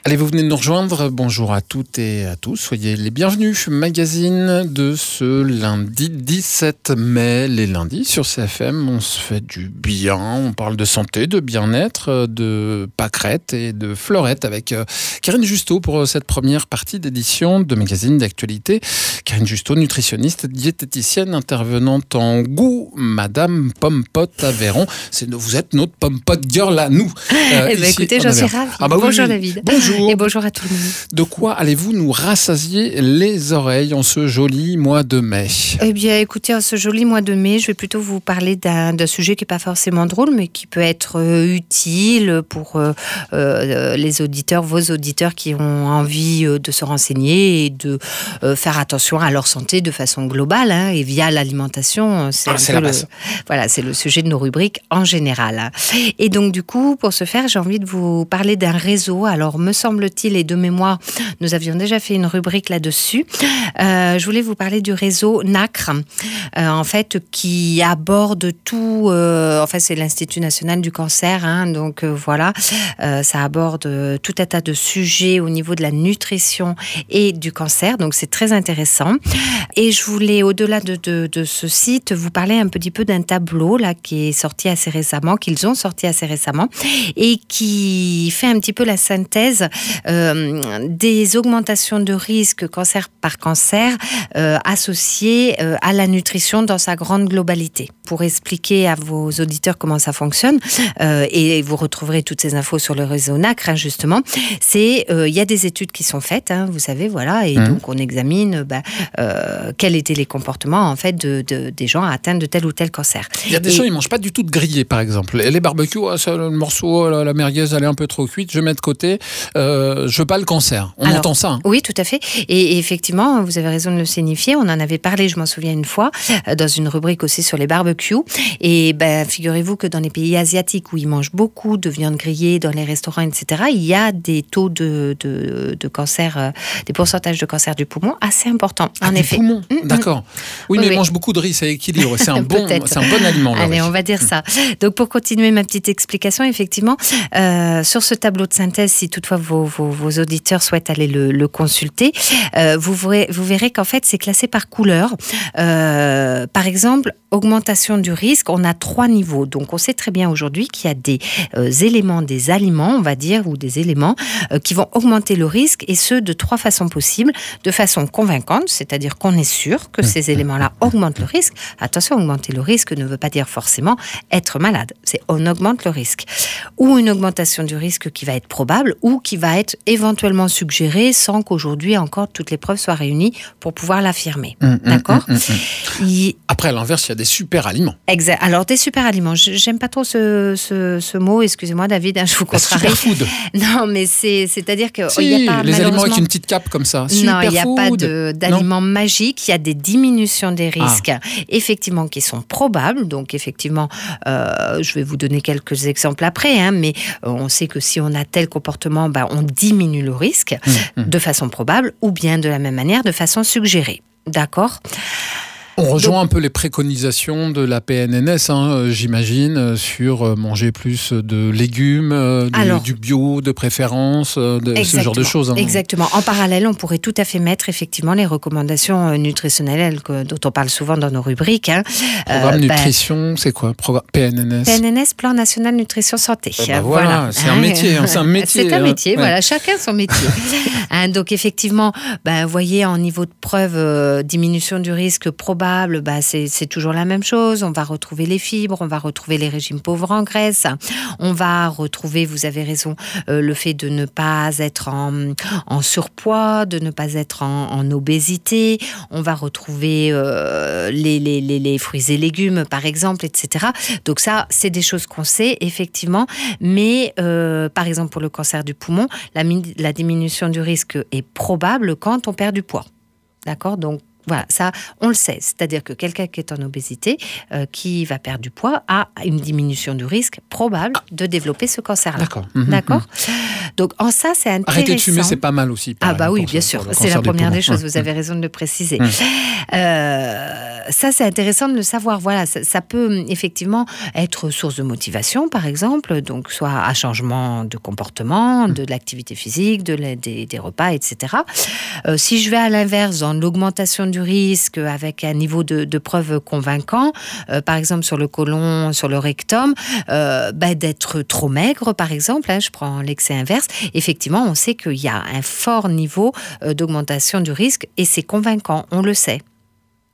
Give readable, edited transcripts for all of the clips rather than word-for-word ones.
Allez, vous venez de nous rejoindre. Bonjour à toutes et à tous. Soyez les bienvenus. Magazine de ce lundi 17 mai. Les lundis sur CFM, on se fait du bien. On parle de santé, de bien-être, de pâquerettes et de fleurettes avec Karine Justeau pour cette première partie d'édition de Magazine d'actualité. Karine Justeau, nutritionniste, diététicienne, intervenante en goût, Madame Pompot Aveyron. Vous êtes notre Pompot girl à nous. Écoutez, j'en suis ravie. Oui. Bonjour David. Bonjour. Et bonjour à tout le monde. De quoi allez-vous nous rassasier les oreilles en ce joli mois de mai ? Eh bien, écoutez, en ce joli mois de mai, je vais plutôt vous parler d'un sujet qui n'est pas forcément drôle, mais qui peut être utile pour les auditeurs, vos auditeurs qui ont envie de se renseigner et de faire attention à leur santé de façon globale, et via l'alimentation. C'est le sujet de nos rubriques en général. Et donc, du coup, pour ce faire, j'ai envie de vous parler d'un réseau. Alors, me semble-t-il, et de mémoire, nous avions déjà fait une rubrique là-dessus. Je voulais vous parler du réseau NACRE, en fait, qui aborde tout. C'est l'Institut national du cancer, donc voilà, ça aborde tout un tas de sujets au niveau de la nutrition et du cancer. Donc c'est très intéressant. Et je voulais, au-delà de ce site, vous parler un petit peu d'un tableau là qui est sorti assez récemment, qu'ils ont sorti assez récemment, et qui fait un petit peu la synthèse des augmentations de risque cancer par cancer associées à la nutrition dans sa grande globalité. Pour expliquer à vos auditeurs comment ça fonctionne, et vous retrouverez toutes ces infos sur le réseau NACRE, justement, il y a des études qui sont faites, vous savez, voilà, et donc on examine quels étaient les comportements en fait des gens atteints de tel ou tel cancer. Il y a des gens, ils ne mangent pas du tout de grillé, par exemple. Et les barbecues, le morceau, la merguez, elle est un peu trop cuite, je mets de côté. Je veux pas le cancer. On entend ça. Oui, tout à fait. Et effectivement, vous avez raison de le signifier. On en avait parlé, je m'en souviens une fois, dans une rubrique aussi sur les barbecues. Et figurez-vous que dans les pays asiatiques où ils mangent beaucoup de viande grillée, dans les restaurants, etc., il y a des taux de cancer, des pourcentages de cancer du poumon assez importants. En effet. Poumon, d'accord. Oui, mais ils mangent beaucoup de riz, ça équilibre. C'est un bon aliment. Allez, on va dire ça. Donc, pour continuer ma petite explication, effectivement, sur ce tableau de synthèse, si toutefois vos auditeurs souhaitent aller le consulter, vous verrez qu'en fait, c'est classé par couleur. Par exemple, augmentation du risque, on a 3 niveaux. Donc, on sait très bien aujourd'hui qu'il y a des éléments, des aliments, on va dire, ou des éléments qui vont augmenter le risque, et ce, de 3 façons possibles. De façon convaincante, c'est-à-dire qu'on est sûr que ces éléments-là augmentent le risque. Attention, augmenter le risque ne veut pas dire forcément être malade. C'est on augmente le risque. Ou une augmentation du risque qui va être probable, ou qui va être éventuellement suggérée sans qu'aujourd'hui encore toutes les preuves soient réunies pour pouvoir l'affirmer. D'accord ? Après, à l'inverse, il y a des super aliments. Exact. Alors, des super aliments. J'aime pas trop ce mot. Excusez-moi, David, je vous contrarie. Superfood. Non, mais c'est-à-dire que si, il y a pas, les aliments avec une petite cape comme ça. Non, il n'y a pas d'aliments magiques. Il y a des diminutions des risques, effectivement, qui sont probables. Donc, effectivement, je vais vous donner quelques exemples après, mais on sait que si on a tel comportement, on diminue le risque de façon probable, ou bien de la même manière, de façon suggérée. D'accord ? On rejoint un peu les préconisations de la PNNS, j'imagine, sur manger plus de légumes, du bio de préférence, ce genre de choses. Exactement. En parallèle, on pourrait tout à fait mettre effectivement les recommandations nutritionnelles dont on parle souvent dans nos rubriques. Programme nutrition, c'est quoi ? PNNS. PNNS, Plan National Nutrition Santé. Voilà, c'est un métier. C'est un métier, voilà, chacun son métier. Donc effectivement, vous voyez, en niveau de preuve, diminution du risque probable, c'est toujours la même chose. On va retrouver les fibres, on va retrouver les régimes pauvres en graisse, on va retrouver, vous avez raison, le fait de ne pas être en surpoids, de ne pas être en obésité, on va retrouver les fruits et légumes, par exemple, etc. Donc ça, c'est des choses qu'on sait, effectivement, mais par exemple, pour le cancer du poumon, la diminution du risque est probable quand on perd du poids. D'accord ? Donc, Voilà, ça, on le sait. C'est-à-dire que quelqu'un qui est en obésité, qui va perdre du poids, a une diminution du risque probable de développer ce cancer-là. D'accord. D'accord. Donc, en ça, c'est intéressant. Arrêter de fumer, c'est pas mal aussi. Oui, bien sûr. C'est la première des choses. Vous avez raison de le préciser. Ça, c'est intéressant de le savoir. Voilà, ça peut effectivement être source de motivation, par exemple, donc soit à changement de comportement, de l'activité physique, des repas, etc. Si je vais à l'inverse, dans l'augmentation du risque avec un niveau de preuve convaincant, par exemple sur le côlon, sur le rectum, d'être trop maigre, par exemple, je prends l'excès inverse, effectivement, on sait qu'il y a un fort niveau d'augmentation du risque et c'est convaincant, on le sait. D'accord ?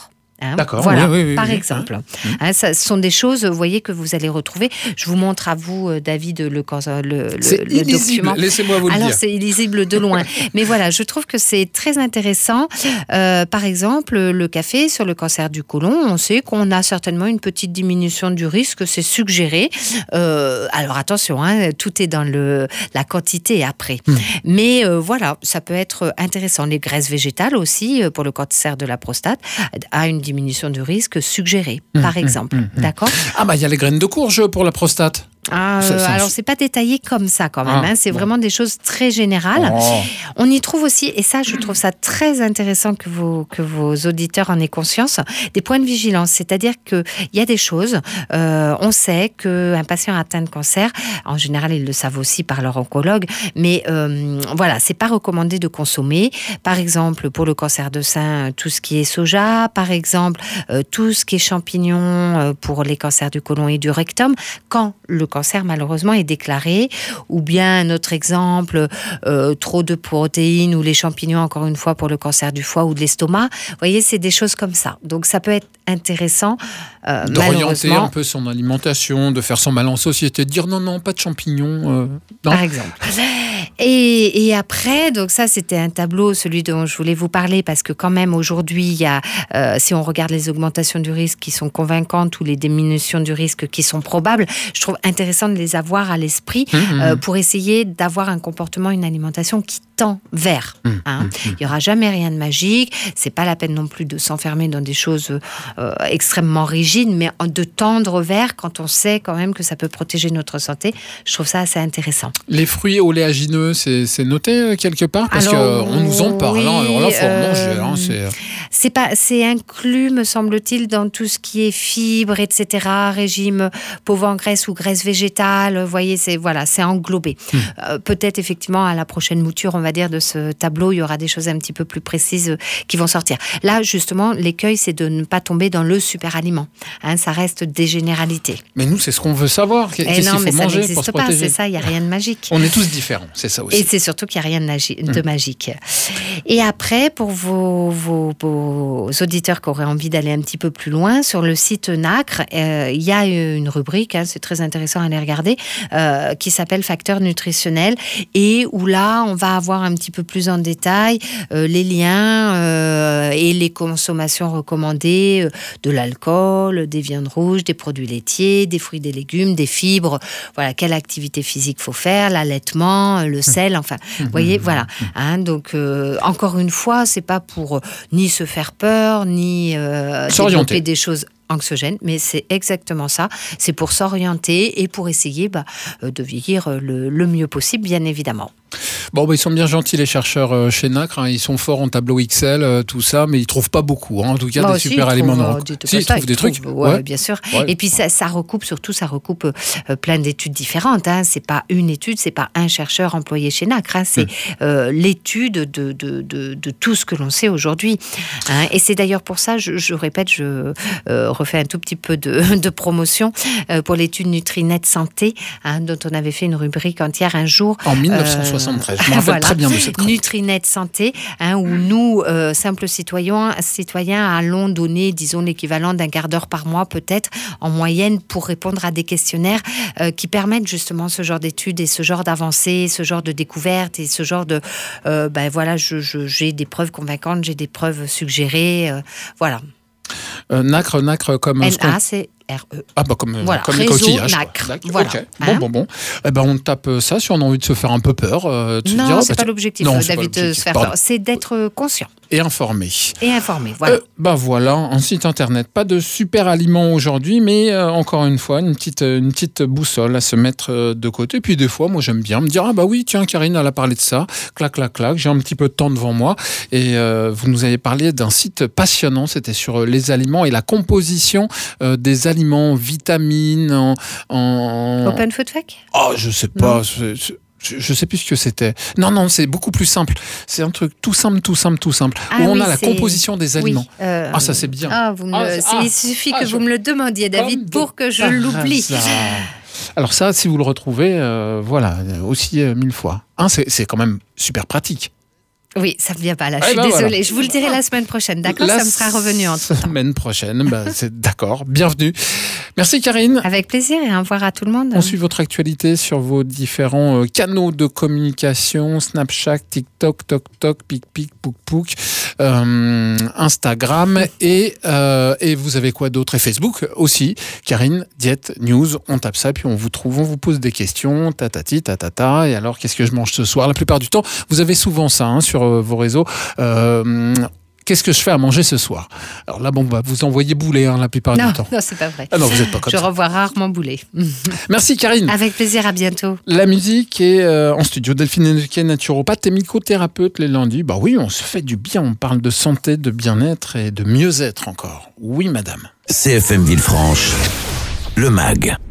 D'accord. Voilà, oui, par exemple. Ce sont des choses, vous voyez, que vous allez retrouver. Je vous montre à vous, David, le document. Laissez-moi vous le dire. Alors, c'est illisible de loin. Mais voilà, je trouve que c'est très intéressant. Par exemple, le café sur le cancer du côlon, on sait qu'on a certainement une petite diminution du risque, c'est suggéré. Alors, attention, tout est dans la quantité après. Mais voilà, ça peut être intéressant. Les graisses végétales aussi, pour le cancer de la prostate, a une diminution du risque suggérée, par exemple. D'accord ? Il y a les graines de courge pour la prostate. Alors, c'est pas détaillé comme ça quand même. C'est vraiment des choses très générales. On y trouve aussi, et ça, je trouve ça très intéressant que vos auditeurs en aient conscience, des points de vigilance. C'est-à-dire qu'il y a des choses, on sait qu'un patient atteint de cancer, en général, ils le savent aussi par leur oncologue, mais voilà, c'est pas recommandé de consommer. Par exemple, pour le cancer de sein, tout ce qui est soja, par exemple, tout ce qui est champignons pour les cancers du côlon et du rectum, quand le cancer malheureusement est déclaré, ou bien un autre exemple, trop de protéines ou les champignons encore une fois pour le cancer du foie ou de l'estomac. Vous voyez, c'est des choses comme ça. Donc ça peut être intéressant d'orienter un peu son alimentation, de faire son mal en société, de dire non, pas de champignons. Non. Par exemple. Et après, donc ça c'était un tableau, celui dont je voulais vous parler, parce que quand même aujourd'hui, il y a, si on regarde les augmentations du risque qui sont convaincantes ou les diminutions du risque qui sont probables, je trouve intéressant de les avoir à l'esprit pour essayer d'avoir un comportement, une alimentation qui tend vers. Il n'y aura jamais rien de magique, c'est pas la peine non plus de s'enfermer dans des choses extrêmement rigides, mais de tendre vers quand on sait quand même que ça peut protéger notre santé. Je trouve ça assez intéressant. Les fruits oléagineux, c'est noté quelque part parce qu'on nous en parle. Alors là, il faut en manger. C'est inclus, me semble-t-il, dans tout ce qui est fibres, etc., régime pauvre en graisse ou graisse végétale. Vous voyez, c'est englobé. Peut-être effectivement à la prochaine mouture, on va dire, de ce tableau, il y aura des choses un petit peu plus précises qui vont sortir. Là, justement, l'écueil, c'est de ne pas tomber dans le super-aliment. Ça reste des généralités. Mais nous, c'est ce qu'on veut savoir. Qu'est-ce qu'il faut manger pour se protéger ? C'est ça, il n'y a rien de magique. On est tous différents, c'est ça aussi. Et c'est surtout qu'il n'y a rien de magique. Et après, pour vos auditeurs qui auraient envie d'aller un petit peu plus loin, sur le site NACRE, il y a une rubrique, c'est très intéressant à aller regarder, qui s'appelle Facteurs nutritionnels, et où là, on va avoir un petit peu plus en détail les liens et les consommations recommandées de l'alcool, des viandes rouges, des produits laitiers, des fruits, des légumes, des fibres, voilà, quelle activité physique faut faire, l'allaitement, le sel, enfin, vous voyez, voilà. Donc, encore une fois, c'est pas pour ni se faire peur, ni développer des choses anxiogène, mais c'est exactement ça. C'est pour s'orienter et pour essayer de vieillir le mieux possible, bien évidemment. Ils sont bien gentils les chercheurs chez NACRE, ils sont forts en tableau Excel, tout ça, mais ils trouvent pas beaucoup, en tout cas des super aliments. Ils trouvent des trucs, ouais, bien sûr. Ouais. Et puis ça recoupe plein d'études différentes. C'est pas une étude, c'est pas un chercheur employé chez NACRE, c'est l'étude de tout ce que l'on sait aujourd'hui. Et c'est d'ailleurs pour ça, je répète, je refais un tout petit peu de promotion pour l'étude Nutrinet Santé, dont on avait fait une rubrique entière un jour. En 1973, je me rappelle très bien de cette chronique. Nutrinet Santé, où nous, simples citoyens, allons donner, disons, l'équivalent d'un quart d'heure par mois, peut-être, en moyenne, pour répondre à des questionnaires qui permettent justement ce genre d'études et ce genre d'avancées, ce genre de découvertes et ce genre de... j'ai des preuves convaincantes, j'ai des preuves suggérées, voilà. NACRE comme... NACRE. Comme les coquillages. NACRE. Voilà. Okay. Bon. On tape ça si on a envie de se faire un peu peur. Non, c'est pas l'objectif, David, de se faire peur. C'est d'être conscient. et informer. Et informer, voilà. Voilà, un site internet. Pas de super aliments aujourd'hui, mais encore une fois, une petite boussole à se mettre de côté. Puis des fois, moi j'aime bien me dire, ah bah oui, tiens, Karine, elle a parlé de ça. Clac, clac, clac, j'ai un petit peu de temps devant moi. Et vous nous avez parlé d'un site passionnant, c'était sur les aliments et la composition des aliments, vitamines, Open Food Fac ? Oh, je sais pas. Je sais plus ce que c'était. Non, c'est beaucoup plus simple. C'est un truc tout simple. Où on a la composition des aliments. Oui, ça c'est bien. Il suffit que vous me le demandiez, David, pour que je l'oublie. Alors ça, si vous le retrouvez, aussi 1000 fois. C'est quand même super pratique. Oui, ça ne vient pas là, je suis désolée. Voilà. Je vous le dirai la semaine prochaine, d'accord ? Ça me sera revenu entre temps. La semaine prochaine, c'est d'accord. Bienvenue. Merci Karine. Avec plaisir et au revoir à tout le monde. On suit votre actualité sur vos différents canaux de communication, Snapchat, TikTok, TokTok, PicPic, PoukPouk, Instagram et vous avez quoi d'autre ? Et Facebook aussi. Karine Diète News, on tape ça puis on vous trouve, on vous pose des questions, tatati, tatata. Et alors, qu'est-ce que je mange ce soir ? La plupart du temps, vous avez souvent ça sur vos réseaux. Qu'est-ce que je fais à manger ce soir ? Alors là, vous envoyez bouler la plupart du temps. Non, c'est pas vrai. Ah non, vous n'êtes pas comme ça. Je revois rarement bouler. Merci Karine. Avec plaisir, à bientôt. La musique est en studio. Delphine Henriquet, naturopathe et mycothérapeute les lundis. Oui, on se fait du bien. On parle de santé, de bien-être et de mieux-être encore. Oui, madame. CFM Villefranche, le MAG.